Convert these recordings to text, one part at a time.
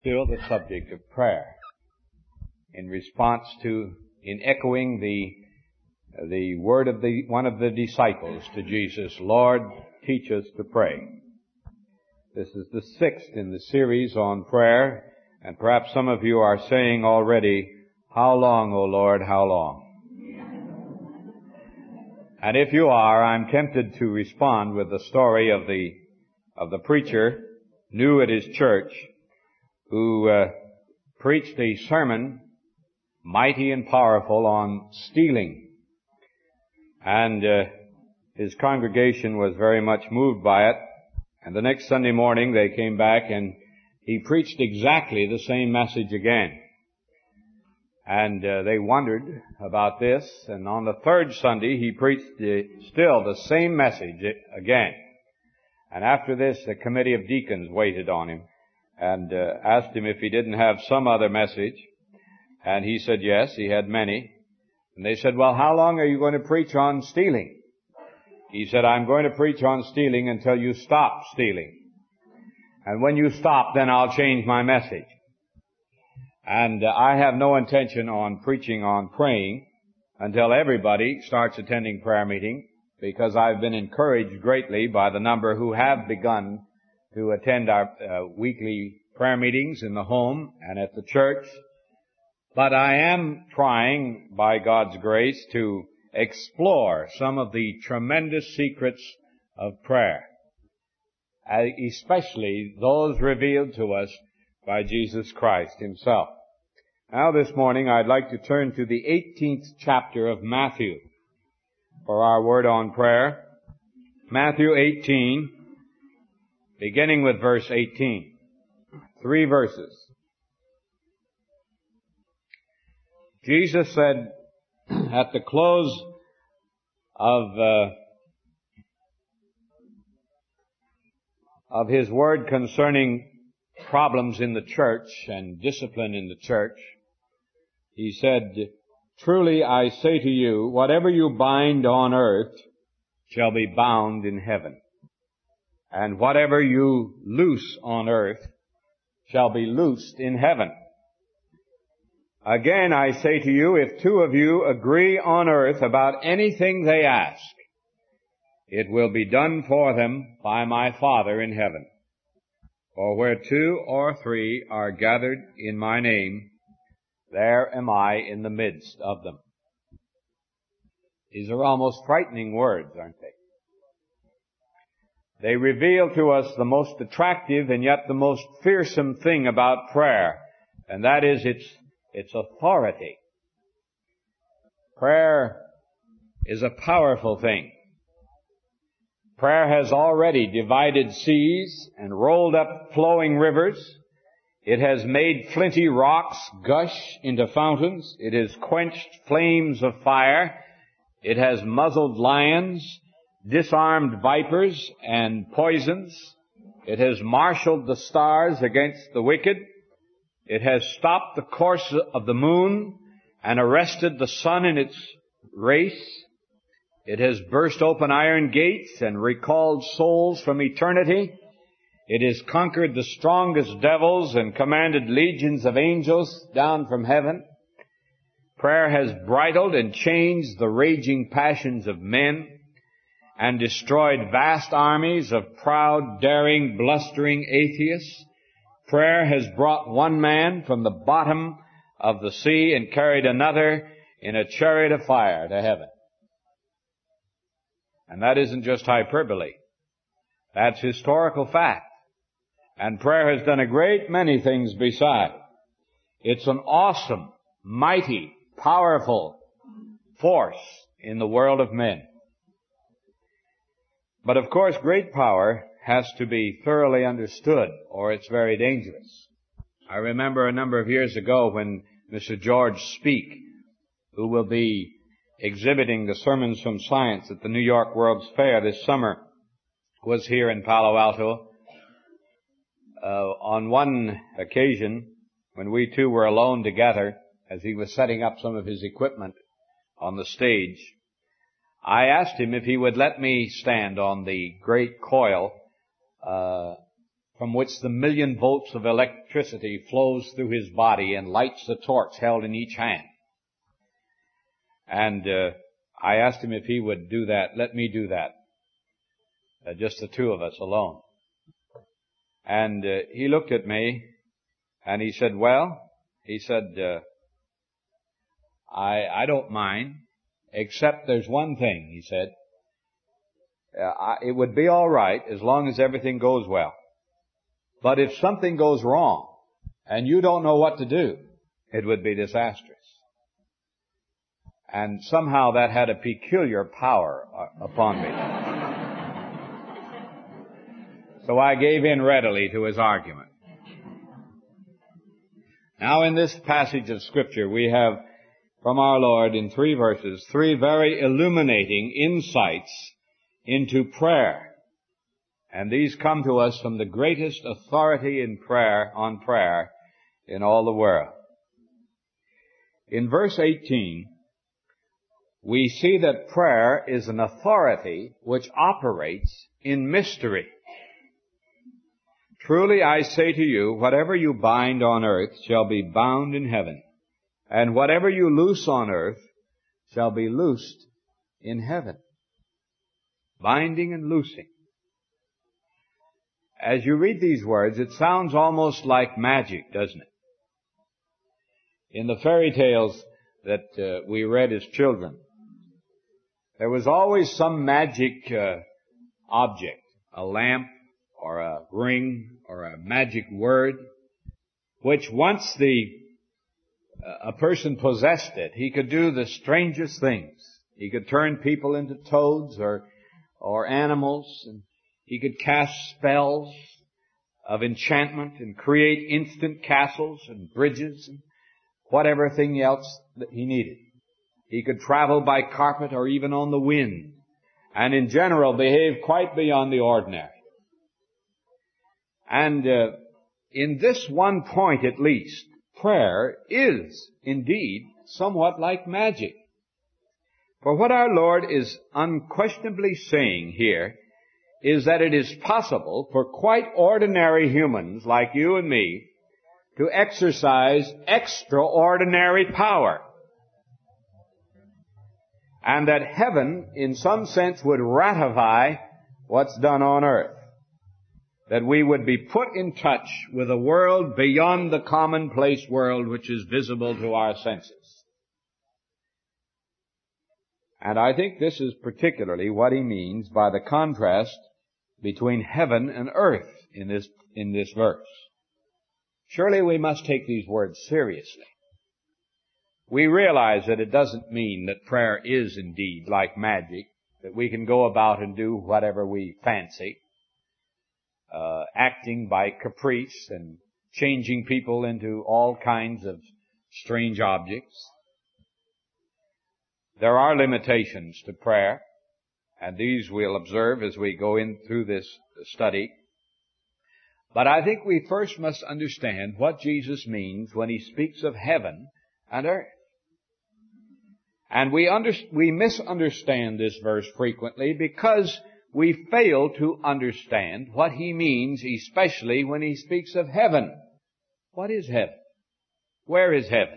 Still the subject of prayer in echoing the word of one of the disciples to Jesus, Lord, teach us to pray. This is the 6th in the series on prayer, and perhaps some of you are saying already, how long, O Lord, how long? And if you are, I'm tempted to respond with the story of the preacher new at his church who preached a sermon, mighty and powerful, on stealing. And his congregation was very much moved by it. And the next Sunday morning they came back and he preached exactly the same message again. And they wondered about this. And on the 3rd Sunday he preached still the same message again. And after this, a committee of deacons waited on him and asked him if he didn't have some other message. And he said yes, he had many. And they said, well, how long are you going to preach on stealing? He said, I'm going to preach on stealing until you stop stealing. And when you stop, then I'll change my message. And I have no intention on preaching on praying until everybody starts attending prayer meeting, because I've been encouraged greatly by the number who have begun to attend our weekly prayer meetings in the home and at the church. But I am trying, by God's grace, to explore some of the tremendous secrets of prayer, especially those revealed to us by Jesus Christ himself. Now this morning I'd like to turn to the 18th chapter of Matthew for our word on prayer. Matthew 18, beginning with verse 18. 3 verses. Jesus said at the close of his word concerning problems in the church and discipline in the church, he said, truly I say to you, whatever you bind on earth shall be bound in heaven, and whatever you loose on earth shall be loosed in heaven. Again I say to you, if 2 of you agree on earth about anything they ask, it will be done for them by my Father in heaven. For where 2 or 3 are gathered in my name, there am I in the midst of them. These are almost frightening words, aren't they? They reveal to us the most attractive and yet the most fearsome thing about prayer, and that is its authority. Prayer is a powerful thing. Prayer has already divided seas and rolled up flowing rivers. It has made flinty rocks gush into fountains. It has quenched flames of fire. It has muzzled lions, disarmed vipers and poisons. It has marshaled the stars against the wicked. It has stopped the course of the moon and arrested the sun in its race. It has burst open iron gates and recalled souls from eternity. It has conquered the strongest devils and commanded legions of angels down from heaven. Prayer has bridled and changed the raging passions of men and destroyed vast armies of proud, daring, blustering atheists. Prayer has brought one man from the bottom of the sea and carried another in a chariot of fire to heaven. And that isn't just hyperbole. That's historical fact. And prayer has done a great many things beside. It's an awesome, mighty, powerful force in the world of men. But of course, great power has to be thoroughly understood, or it's very dangerous. I remember a number of years ago when Mr. George Speake, who will be exhibiting the Sermons from Science at the New York World's Fair this summer, was here in Palo Alto. On one occasion, when we two were alone together, as he was setting up some of his equipment on the stage, I asked him if he would let me stand on the great coil from which the 1,000,000 volts of electricity flows through his body and lights the torch held in each hand. And I asked him if he would do that. Let me do that. Just the two of us alone. And he looked at me and he said, I don't mind, except there's one thing, he said. It would be all right as long as everything goes well. But if something goes wrong and you don't know what to do, it would be disastrous. And somehow that had a peculiar power upon me. So I gave in readily to his argument. Now in this passage of Scripture we have from our Lord in 3 verses, 3 very illuminating insights into prayer. And these come to us from the greatest authority in prayer, on prayer in all the world. In verse 18, we see that prayer is an authority which operates in mystery. Truly I say to you, whatever you bind on earth shall be bound in heaven, and whatever you loose on earth shall be loosed in heaven. Binding and loosing. As you read these words, it sounds almost like magic, doesn't it? In the fairy tales that we read as children, there was always some magic object, a lamp or a ring or a magic word, which once a person possessed it, he could do the strangest things. He could turn people into toads or animals, and he could cast spells of enchantment and create instant castles and bridges and whatever thing else that he needed. He could travel by carpet or even on the wind, and in general behave quite beyond the ordinary. And in this one point at least, prayer is indeed somewhat like magic. For what our Lord is unquestionably saying here is that it is possible for quite ordinary humans like you and me to exercise extraordinary power. And that heaven, in some sense, would ratify what's done on earth. That we would be put in touch with a world beyond the commonplace world which is visible to our senses. And I think this is particularly what he means by the contrast between heaven and earth in this verse. Surely we must take these words seriously. We realize that it doesn't mean that prayer is indeed like magic, that we can go about and do whatever we fancy, acting by caprice and changing people into all kinds of strange objects. There are limitations to prayer, and these we'll observe as we go in through this study. But I think we first must understand what Jesus means when he speaks of heaven and earth. And we misunderstand this verse frequently because we fail to understand what he means, especially when he speaks of heaven. What is heaven? Where is heaven?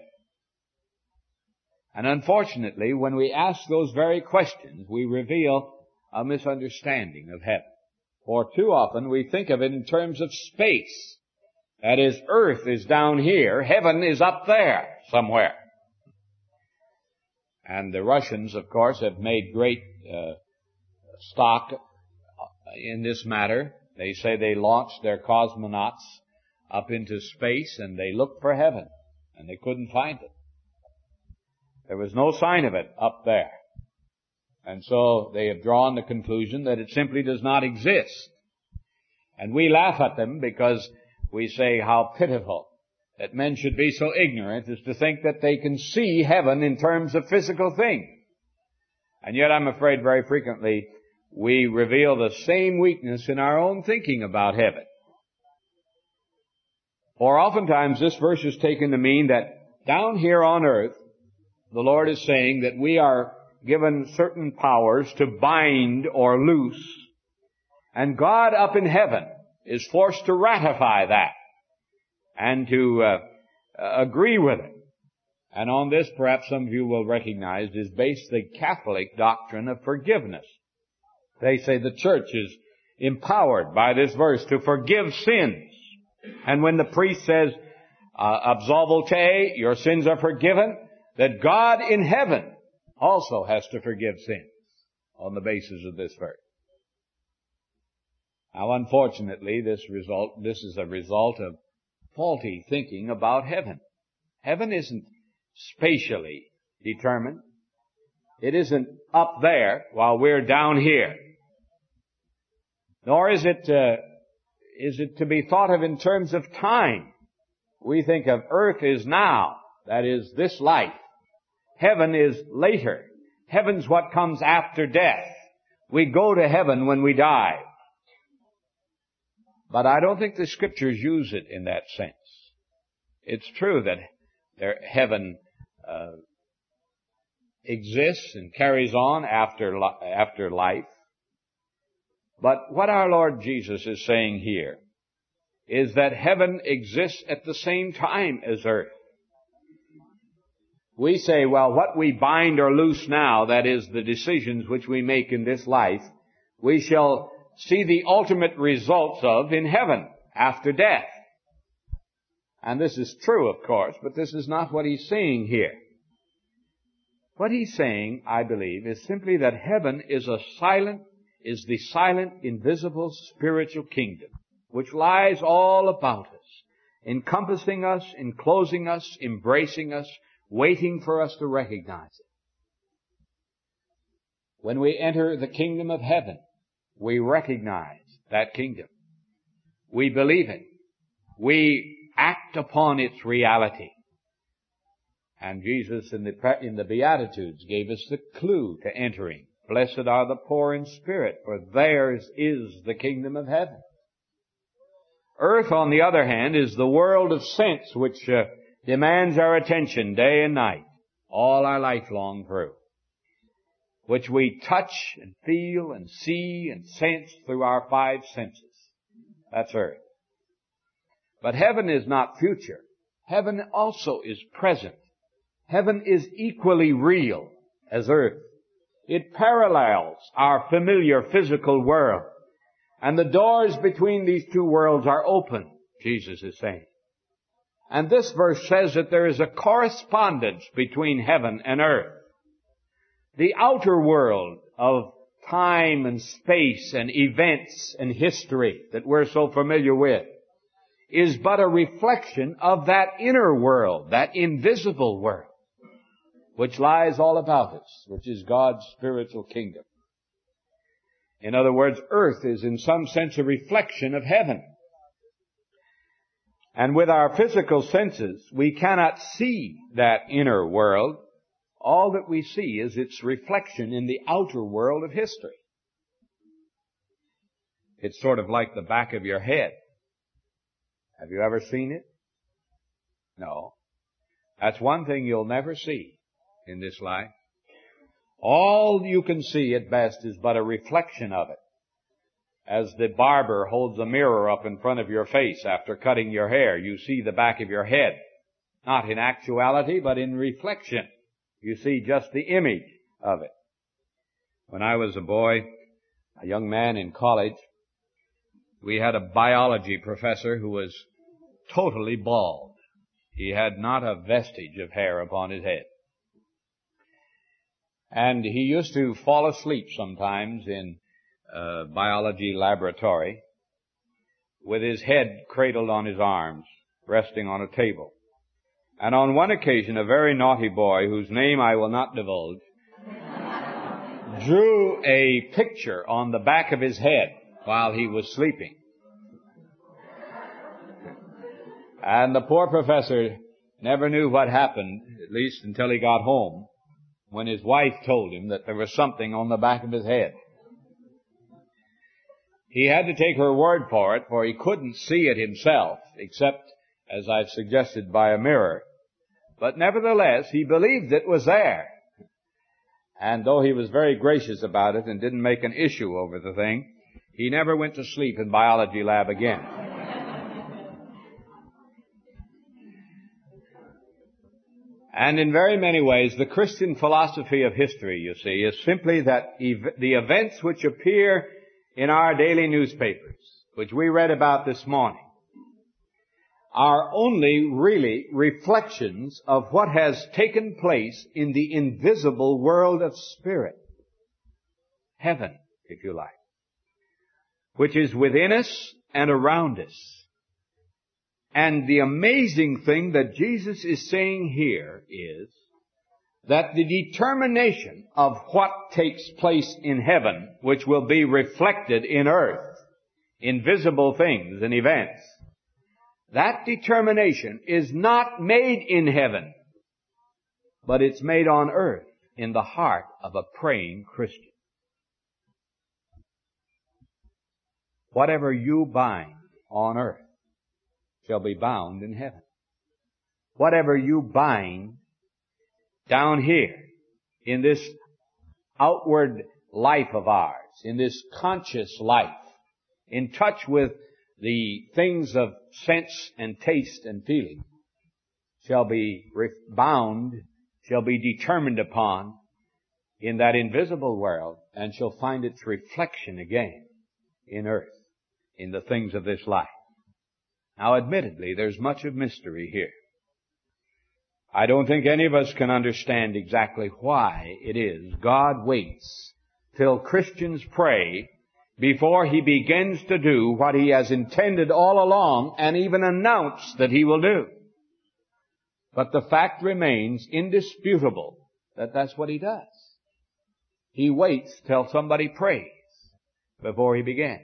And unfortunately, when we ask those very questions, we reveal a misunderstanding of heaven. For too often we think of it in terms of space. That is, earth is down here, heaven is up there somewhere. And the Russians, of course, have made great stock in this matter. They say they launched their cosmonauts up into space and they looked for heaven, and they couldn't find it. There was no sign of it up there. And so they have drawn the conclusion that it simply does not exist. And we laugh at them because we say how pitiful that men should be so ignorant as to think that they can see heaven in terms of physical things. And yet I'm afraid very frequently we reveal the same weakness in our own thinking about heaven. For oftentimes this verse is taken to mean that down here on earth, the Lord is saying that we are given certain powers to bind or loose, and God up in heaven is forced to ratify that and to agree with it. And on this, perhaps some of you will recognize, is based the Catholic doctrine of forgiveness. They say the church is empowered by this verse to forgive sins. And when the priest says, absolvo te, your sins are forgiven, that God in heaven also has to forgive sins on the basis of this verse. Now, unfortunately, this is a result of faulty thinking about heaven. Heaven isn't spatially determined. It isn't up there while we're down here. Nor is it to be thought of in terms of time. We think of earth is now, that is this life. Heaven is later. Heaven's what comes after death. We go to heaven when we die. But I don't think the Scriptures use it in that sense. It's true that heaven exists and carries on after life. But what our Lord Jesus is saying here is that heaven exists at the same time as earth. We say, well, what we bind or loose now, that is the decisions which we make in this life, we shall see the ultimate results of in heaven after death. And this is true, of course, but this is not what he's saying here. What he's saying, I believe, is simply that heaven is the silent, invisible, spiritual kingdom, which lies all about us, encompassing us, enclosing us, embracing us, waiting for us to recognize it. When we enter the kingdom of heaven, we recognize that kingdom. We believe it. We act upon its reality. And Jesus in the Beatitudes gave us the clue to entering. Blessed are the poor in spirit, for theirs is the kingdom of heaven. Earth, on the other hand, is the world of sense which demands our attention day and night, all our life long through, which we touch and feel and see and sense through our five senses. That's earth. But heaven is not future. Heaven also is present. Heaven is equally real as earth. It parallels our familiar physical world. And the doors between these two worlds are open, Jesus is saying. And this verse says that there is a correspondence between heaven and earth. The outer world of time and space and events and history that we're so familiar with is but a reflection of that inner world, that invisible world, which lies all about us, which is God's spiritual kingdom. In other words, earth is in some sense a reflection of heaven. And with our physical senses, we cannot see that inner world. All that we see is its reflection in the outer world of history. It's sort of like the back of your head. Have you ever seen it? No. That's one thing you'll never see in this life. All you can see at best is but a reflection of it. As the barber holds a mirror up in front of your face after cutting your hair, you see the back of your head. Not in actuality, but in reflection. You see just the image of it. When I was a boy, a young man in college, we had a biology professor who was totally bald. He had not a vestige of hair upon his head. And he used to fall asleep sometimes in a biology laboratory with his head cradled on his arms, resting on a table. And on one occasion, a very naughty boy, whose name I will not divulge, drew a picture on the back of his head while he was sleeping. And the poor professor never knew what happened, at least until he got home, when his wife told him that there was something on the back of his head. He had to take her word for it, for he couldn't see it himself, except, as I've suggested, by a mirror. But nevertheless, he believed it was there. And though he was very gracious about it and didn't make an issue over the thing, He never went to sleep in biology lab again. And in very many ways, the Christian philosophy of history, you see, is simply that the events which appear in our daily newspapers, which we read about this morning, are only really reflections of what has taken place in the invisible world of spirit. Heaven, if you like, which is within us and around us. And the amazing thing that Jesus is saying here is that the determination of what takes place in heaven, which will be reflected in earth, invisible things and events, that determination is not made in heaven, but it's made on earth in the heart of a praying Christian. Whatever you bind on earth shall be bound in heaven. Whatever you bind down here in this outward life of ours, in this conscious life, in touch with the things of sense and taste and feeling, shall be bound, shall be determined upon in that invisible world, and shall find its reflection again in earth, in the things of this life. Now, admittedly, there's much of mystery here. I don't think any of us can understand exactly why it is God waits till Christians pray before He begins to do what He has intended all along and even announced that He will do. But the fact remains indisputable that that's what He does. He waits till somebody prays before He begins.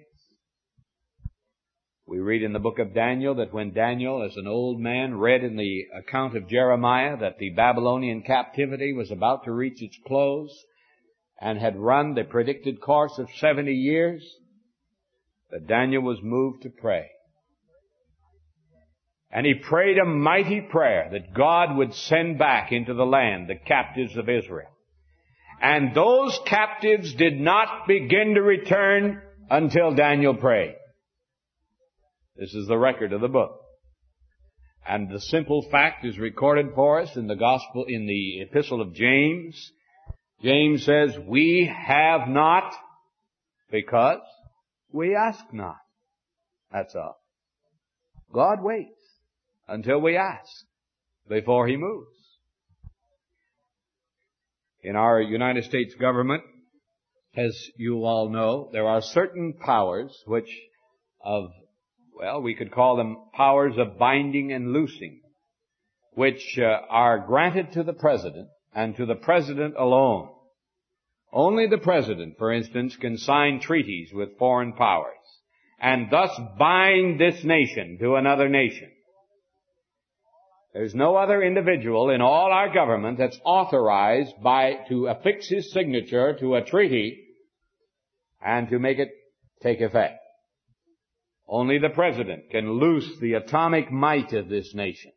We read in the book of Daniel that when Daniel, as an old man, read in the account of Jeremiah that the Babylonian captivity was about to reach its close and had run the predicted course of 70 years, that Daniel was moved to pray. And he prayed a mighty prayer that God would send back into the land the captives of Israel. And those captives did not begin to return until Daniel prayed. This is the record of the book. And the simple fact is recorded for us in the gospel, in the epistle of James. James says, we have not because we ask not. That's all. God waits until we ask before He moves. In our United States government, as you all know, there are certain powers which we could call them powers of binding and loosing, which are granted to the President and to the President alone. Only the President, for instance, can sign treaties with foreign powers and thus bind this nation to another nation. There's no other individual in all our government that's authorized to affix his signature to a treaty and to make it take effect. Only the President can loose the atomic might of this nation.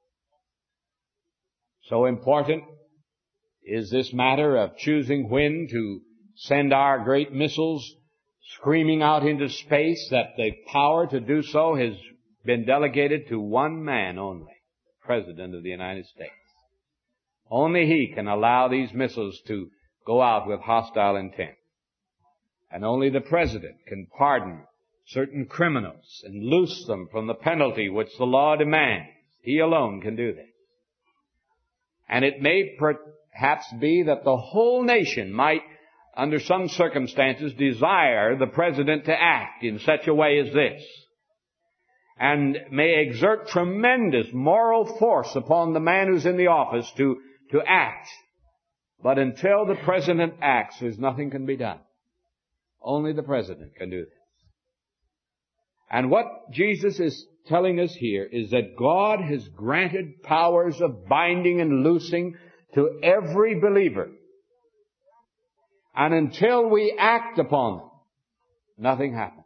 So important is this matter of choosing when to send our great missiles screaming out into space, that the power to do so has been delegated to one man only, President of the United States. Only He can allow these missiles to go out with hostile intent. And only the President can pardon certain criminals and loose them from the penalty which the law demands. He alone can do this. And it may perhaps be that the whole nation might, under some circumstances, desire the President to act in such a way as this, and may exert tremendous moral force upon the man who's in the office to act. But until the President acts, there's nothing can be done. Only the President can do this. And what Jesus is telling us here is that God has granted powers of binding and loosing to every believer. And until we act upon them, nothing happens.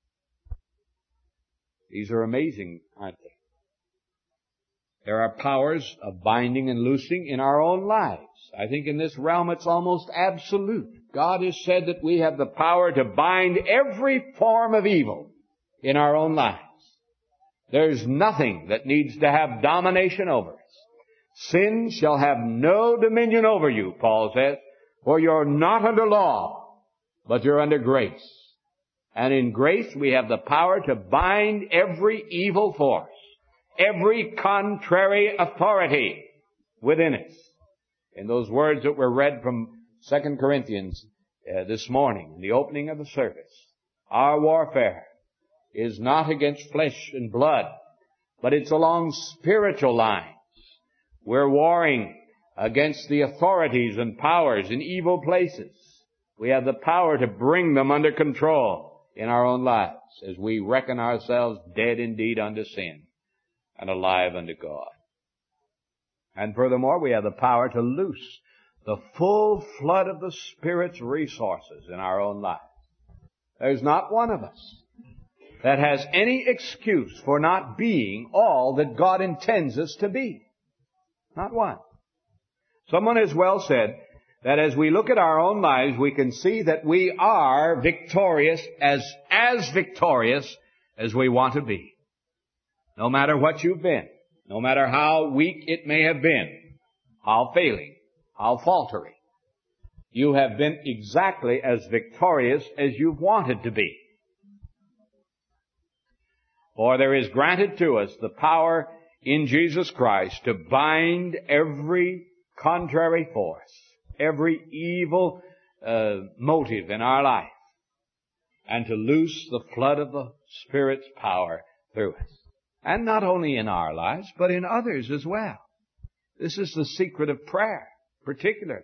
These are amazing, aren't they? There are powers of binding and loosing in our own lives. I think in this realm it's almost absolute God has said that we have the power to bind every form of evil in our own lives. There's nothing that needs to have domination over us. Sin shall have no dominion over you, Paul says, for you're not under law, but you're under grace. And in grace we have the power to bind every evil force, every contrary authority within us. In those words that were read from 2 Corinthians this morning, in the opening of the service, our warfare is not against flesh and blood, but it's along spiritual lines. We're warring against the authorities and powers in evil places. We have the power to bring them under control in our own lives as we reckon ourselves dead indeed unto sin and alive unto God. And furthermore, we have the power to loose the full flood of the Spirit's resources in our own lives. There's not one of us that has any excuse for not being all that God intends us to be. Not one. Someone has well said that as we look at our own lives, we can see that we are victorious, as victorious as we want to be. No matter what you've been, no matter how weak it may have been, how failing, how faltering, you have been exactly as victorious as you've wanted to be. For there is granted to us the power in Jesus Christ to bind every contrary force, every evil motive in our life, and to loose the flood of the Spirit's power through us. And not only in our lives, but in others as well. This is the secret of prayer, particularly.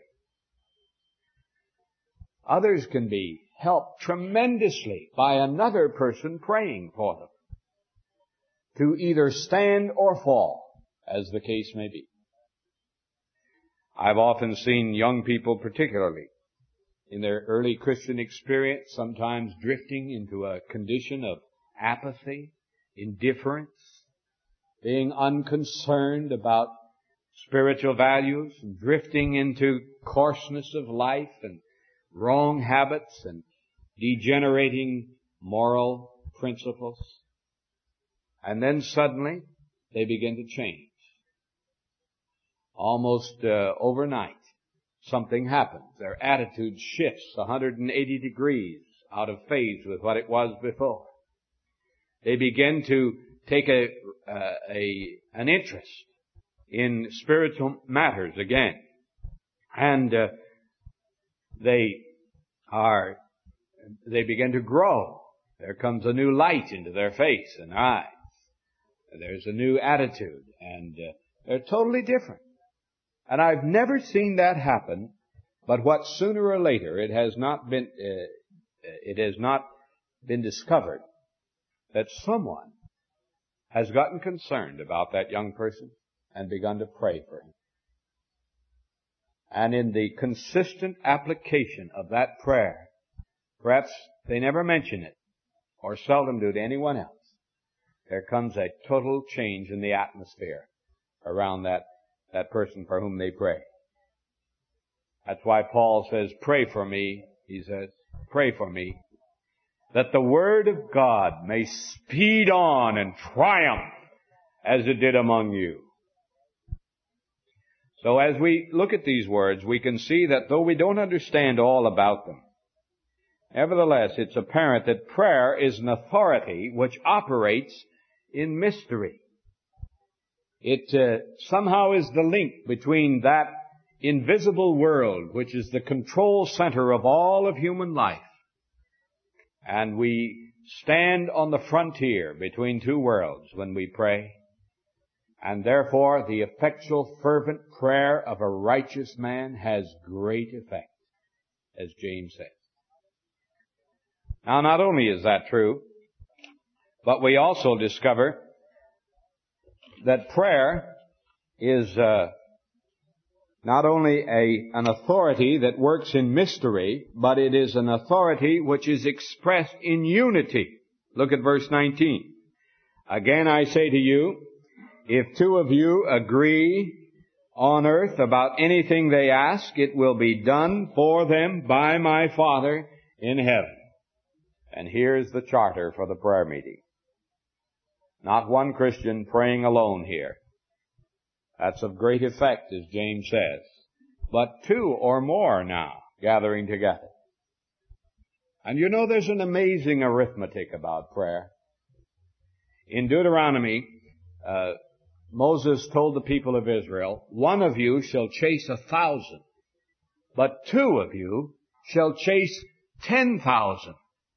Others can be helped tremendously by another person praying for them, to either stand or fall, as the case may be. I've often seen young people, particularly in their early Christian experience, sometimes drifting into a condition of apathy, indifference, being unconcerned about spiritual values, and drifting into coarseness of life and wrong habits and degenerating moral principles. And then suddenly they begin to change. Almost overnight, something happens. Their attitude shifts 180 degrees out of phase with what it was before. They begin to take an interest in spiritual matters again. And they begin to grow. There comes a new light into their face and eyes. There's a new attitude, and they're totally different. And I've never seen that happen, but what sooner or later it has not been discovered that someone has gotten concerned about that young person and begun to pray for him. And in the consistent application of that prayer, perhaps they never mention it, or seldom do to anyone else, there comes a total change in the atmosphere around that person for whom they pray. That's why Paul says, pray for me, he says, pray for me, that the Word of God may speed on and triumph as it did among you. So as we look at these words, we can see that though we don't understand all about them, nevertheless, it's apparent that prayer is an authority which operates in mystery. It somehow is the link between that invisible world, which is the control center of all of human life, and we stand on the frontier between two worlds when we pray, and therefore the effectual, fervent prayer of a righteous man has great effect, as James says. Now, not only is that true, but we also discover that prayer is not only an authority that works in mystery, but it is an authority which is expressed in unity. Look at verse 19. Again I say to you, if two of you agree on earth about anything they ask, it will be done for them by my Father in heaven. And here's the charter for the prayer meeting. Not one Christian praying alone here. That's of great effect, as James says. But two or more now gathering together. And you know, there's an amazing arithmetic about prayer. In Deuteronomy, Moses told the people of Israel, 1 of you shall chase 1,000, but 2 of you shall chase 10,000.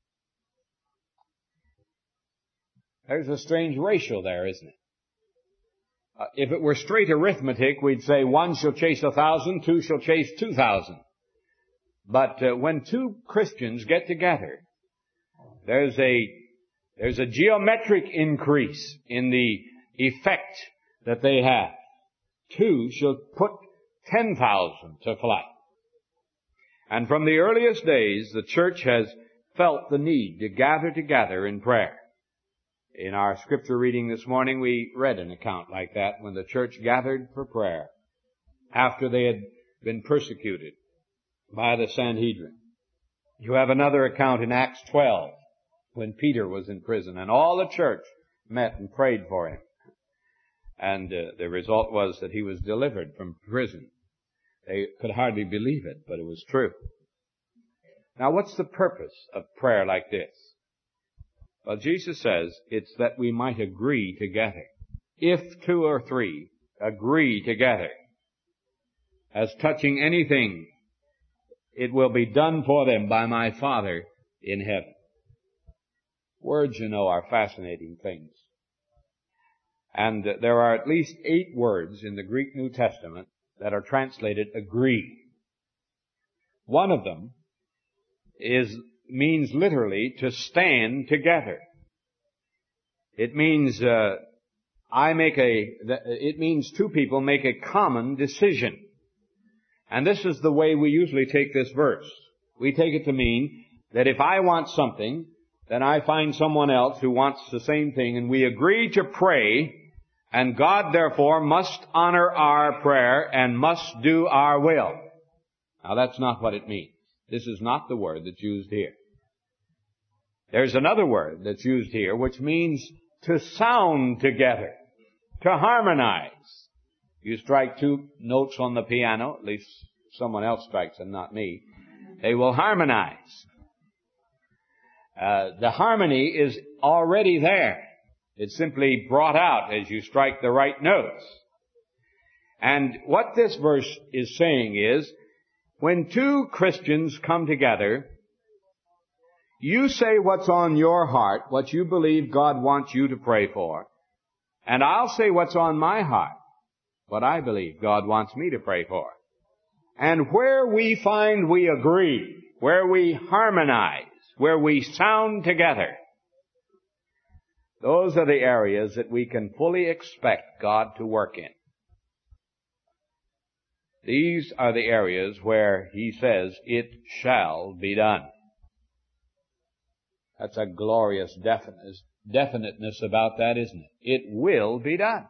There's a strange ratio there, isn't it? If it were straight arithmetic, we'd say 1 shall chase 1,000, 2 shall chase 2,000. But when 2 Christians get together, there's a geometric increase in the effect that they have. 2 shall put 10,000 to flight. And from the earliest days, the church has felt the need to gather together in prayer. In our scripture reading this morning, we read an account like that when the church gathered for prayer after they had been persecuted by the Sanhedrin. You have another account in Acts 12 when Peter was in prison and all the church met and prayed for him. And the result was that he was delivered from prison. They could hardly believe it, but it was true. Now, what's the purpose of prayer like this? Well, Jesus says it's that we might agree together. If 2 or 3 agree together as touching anything, it will be done for them by my Father in heaven. Words, you know, are fascinating things. And there are at least 8 words in the Greek New Testament that are translated agree. One of them means literally to stand together. It means it means 2 people make a common decision. And this is the way we usually take this verse. We take it to mean that if I want something, then I find someone else who wants the same thing, and we agree to pray, and God therefore must honor our prayer and must do our will. Now that's not what it means. This is not the word that's used here. There's another word that's used here which means to sound together, to harmonize. You strike 2 notes on the piano, at least someone else strikes them, not me. They will harmonize. The harmony is already there. It's simply brought out as you strike the right notes. And what this verse is saying is, when 2 Christians come together, you say what's on your heart, what you believe God wants you to pray for, and I'll say what's on my heart, what I believe God wants me to pray for. And where we find we agree, where we harmonize, where we sound together, those are the areas that we can fully expect God to work in. These are the areas where He says, it shall be done. That's a glorious definiteness about that, isn't it? It will be done.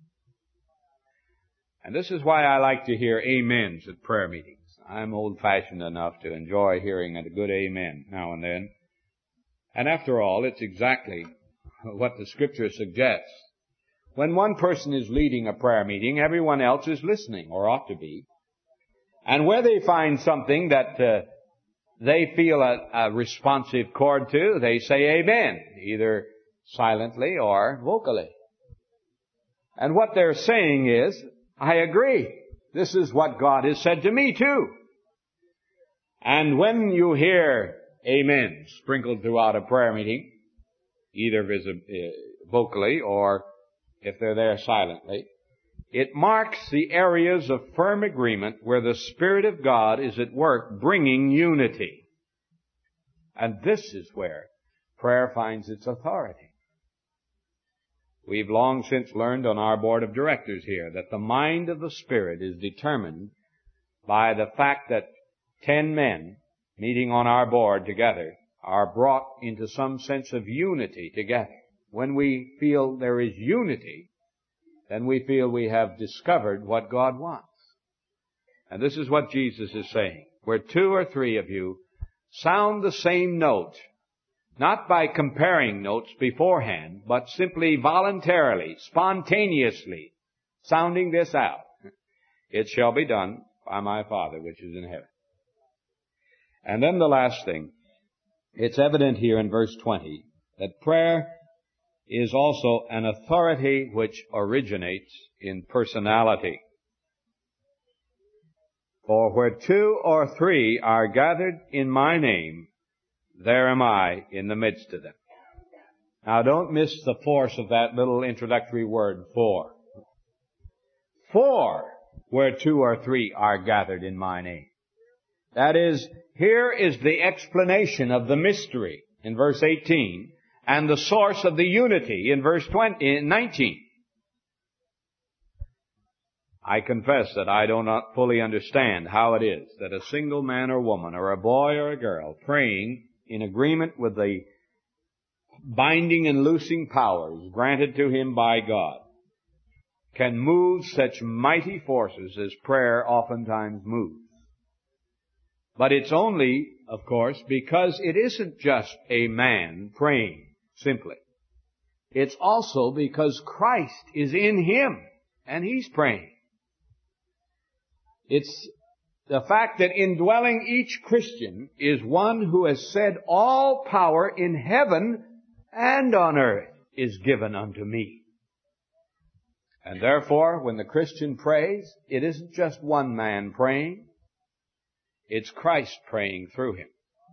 And this is why I like to hear amens at prayer meetings. I'm old-fashioned enough to enjoy hearing a good amen now and then. And after all, it's exactly what the Scripture suggests. When one person is leading a prayer meeting, everyone else is listening, or ought to be. And where they find something that they feel a responsive chord to, they say amen, either silently or vocally. And what they're saying is, I agree. This is what God has said to me too. And when you hear amen sprinkled throughout a prayer meeting, either vocally or if they're there silently, it marks the areas of firm agreement where the Spirit of God is at work bringing unity. And this is where prayer finds its authority. We've long since learned on our board of directors here that the mind of the Spirit is determined by the fact that 10 men meeting on our board together are brought into some sense of unity together. When we feel there is unity, then we feel we have discovered what God wants. And this is what Jesus is saying. Where two or three of you sound the same note, not by comparing notes beforehand, but simply voluntarily, spontaneously, sounding this out, it shall be done by my Father which is in heaven. And then the last thing, it's evident here in verse 20 that prayer is also an authority which originates in personality. For where two or three are gathered in my name, there am I in the midst of them. Now don't miss the force of that little introductory word, for. For where two or three are gathered in my name. That is, here is the explanation of the mystery in verse 18 and the source of the unity in verse 19. I confess that I do not fully understand how it is that a single man or woman or a boy or a girl praying in agreement with the binding and loosing powers granted to him by God can move such mighty forces as prayer oftentimes moves. But it's only, of course, because it isn't just a man praying simply. It's also because Christ is in him and he's praying. It's the fact that indwelling each Christian is one who has said, all power in heaven and on earth is given unto me. And therefore, when the Christian prays, it isn't just one man praying. It's Christ praying through him.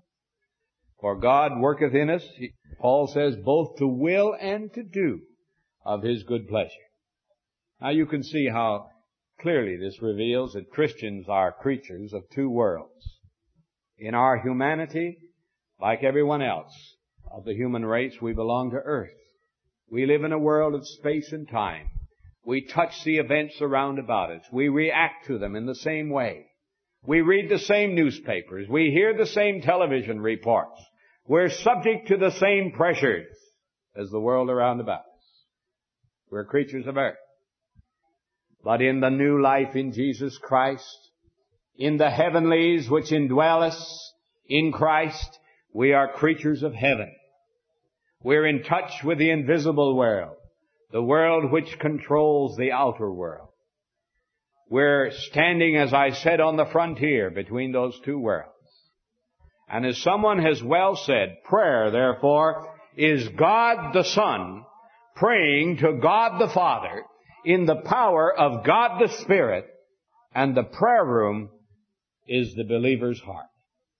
For God worketh in us, Paul says, both to will and to do of his good pleasure. Now you can see how clearly this reveals that Christians are creatures of two worlds. In our humanity, like everyone else of the human race, we belong to earth. We live in a world of space and time. We touch the events around about us. We react to them in the same way. We read the same newspapers. We hear the same television reports. We're subject to the same pressures as the world around about us. We're creatures of earth. But in the new life in Jesus Christ, in the heavenlies which indwell us in Christ, we are creatures of heaven. We're in touch with the invisible world, the world which controls the outer world. We're standing, as I said, on the frontier between those two worlds. And as someone has well said, prayer, therefore, is God the Son praying to God the Father in the power of God the Spirit, and the prayer room is the believer's heart.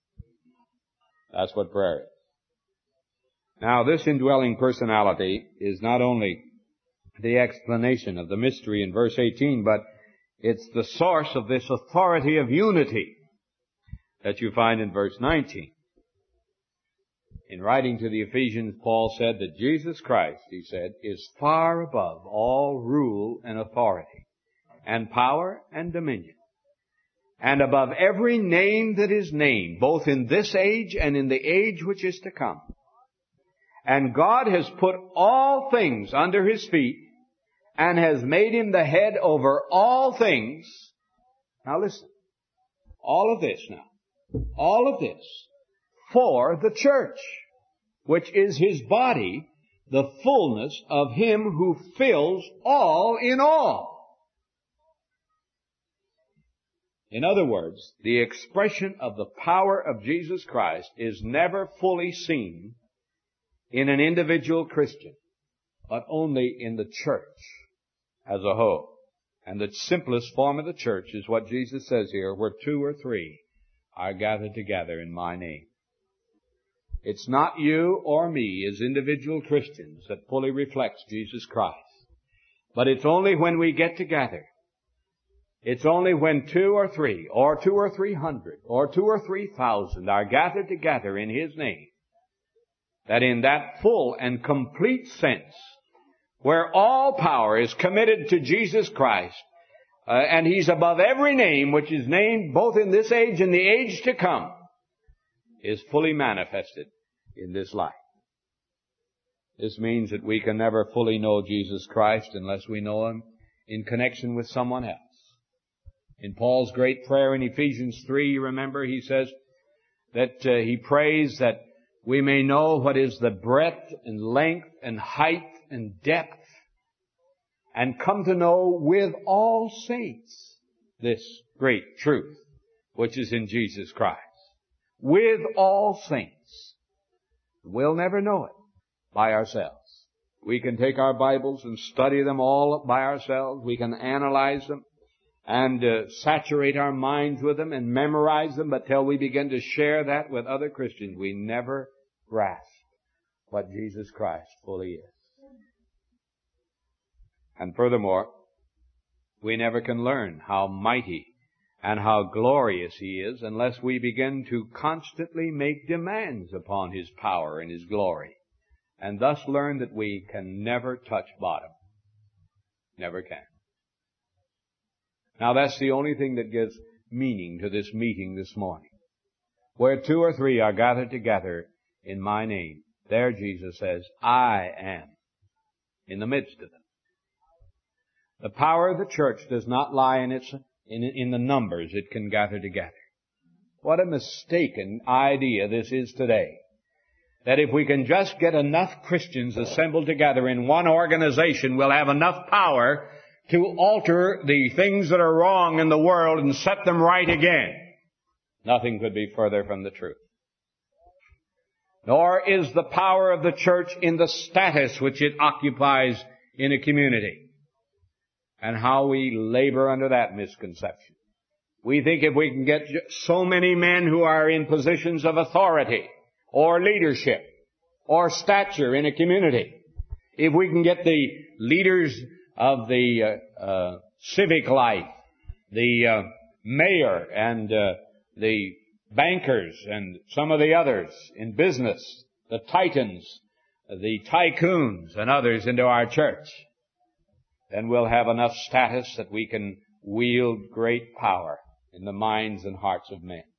That's what prayer is. Now, this indwelling personality is not only the explanation of the mystery in verse 18, but it's the source of this authority of unity that you find in verse 19. In writing to the Ephesians, Paul said that Jesus Christ, he said, is far above all rule and authority, and power and dominion, and above every name that is named, both in this age and in the age which is to come. And God has put all things under his feet, and has made him the head over all things. Now listen, all of this for the church, which is his body, the fullness of him who fills all in all. In other words, the expression of the power of Jesus Christ is never fully seen in an individual Christian, but only in the church as a whole. And the simplest form of the church is what Jesus says here, where two or three are gathered together in my name. It's not you or me as individual Christians that fully reflects Jesus Christ. But it's only when we get together. It's only when 2 or 3, or 2 or 300, or 2 or 3,000 are gathered together in his name, that in that full and complete sense, where all power is committed to Jesus Christ, and he's above every name which is named both in this age and the age to come, is fully manifested in this life. This means that we can never fully know Jesus Christ unless we know him in connection with someone else. In Paul's great prayer in Ephesians 3, you remember, he says that he prays that we may know what is the breadth and length and height and depth, and come to know with all saints this great truth, which is in Jesus Christ. With all saints. We'll never know it by ourselves. We can take our Bibles and study them all by ourselves. We can analyze them and saturate our minds with them and memorize them, but till we begin to share that with other Christians, we never grasp what Jesus Christ fully is. And furthermore, we never can learn how mighty and how glorious He is unless we begin to constantly make demands upon His power and His glory, and thus learn that we can never touch bottom. Never can. Now that's the only thing that gives meaning to this meeting this morning. Where 2 or 3 are gathered together in my name, there Jesus says, I am in the midst of them. The power of the church does not lie in the numbers it can gather together. What a mistaken idea this is today. That if we can just get enough Christians assembled together in one organization, we'll have enough power to alter the things that are wrong in the world and set them right again. Nothing could be further from the truth. Nor is the power of the church in the status which it occupies in a community. And how we labor under that misconception. We think if we can get so many men who are in positions of authority or leadership or stature in a community, if we can get the leaders of the civic life, the mayor and the bankers and some of the others in business, the titans, the tycoons and others into our church, then we'll have enough status that we can wield great power in the minds and hearts of men.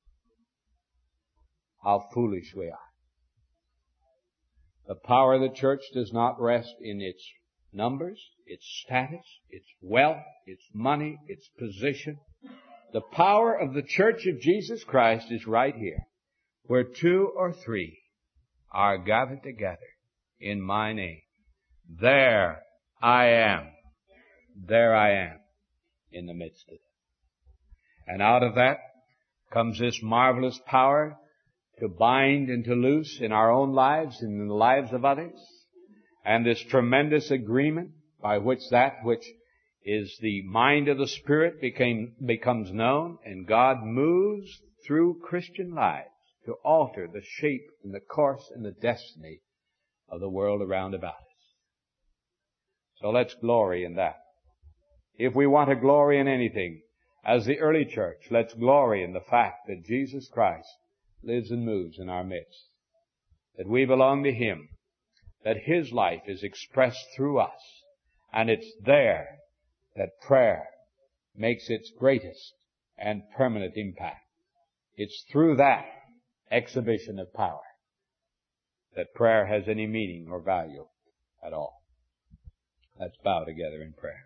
How foolish we are. The power of the church does not rest in its numbers, its status, its wealth, its money, its position. The power of the church of Jesus Christ is right here, where 2 or 3 are gathered together in my name. There I am. There I am in the midst of it. And out of that comes this marvelous power to bind and to loose in our own lives and in the lives of others. And this tremendous agreement by which that which is the mind of the Spirit becomes known, and God moves through Christian lives to alter the shape and the course and the destiny of the world around about us. So let's glory in that. If we want to glory in anything, as the early church, let's glory in the fact that Jesus Christ lives and moves in our midst, that we belong to Him, that His life is expressed through us, and it's there that prayer makes its greatest and permanent impact. It's through that exhibition of power that prayer has any meaning or value at all. Let's bow together in prayer.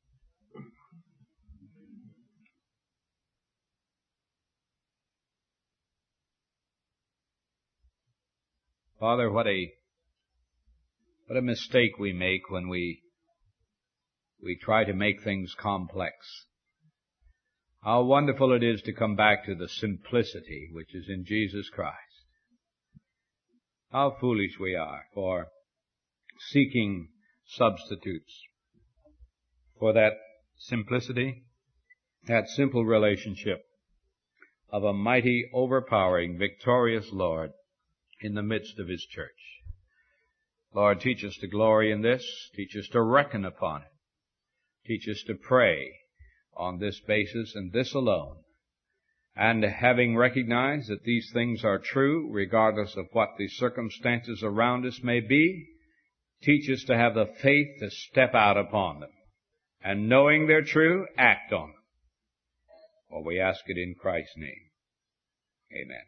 Father, what a mistake we make when we try to make things complex. How wonderful it is to come back to the simplicity which is in Jesus Christ. How foolish we are for seeking substitutes for that simplicity, that simple relationship of a mighty, overpowering, victorious Lord in the midst of His church. Lord, teach us to glory in this. Teach us to reckon upon it. Teach us to pray on this basis and this alone. And having recognized that these things are true, regardless of what the circumstances around us may be, teach us to have the faith to step out upon them. And knowing they're true, act on them. For we ask it in Christ's name. Amen.